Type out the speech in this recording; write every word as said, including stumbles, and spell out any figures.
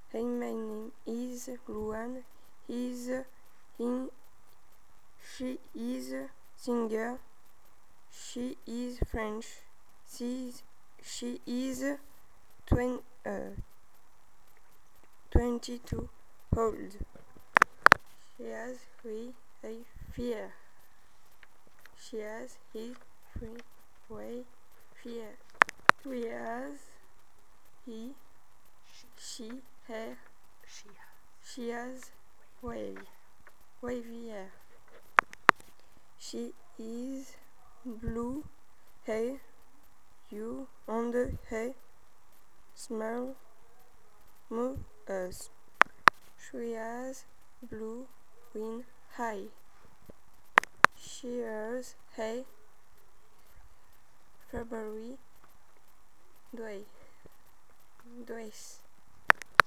Hey, my name is Luan. He's in. She is singer. She is French. She she is twen, uh, twenty-two old. She has three a fear. She has his three way fear. She has he she her She has. she has wave wavy hair. She is blue hair. You on the hair smell move us. She has blue wing high. She has hair February Dway Dways.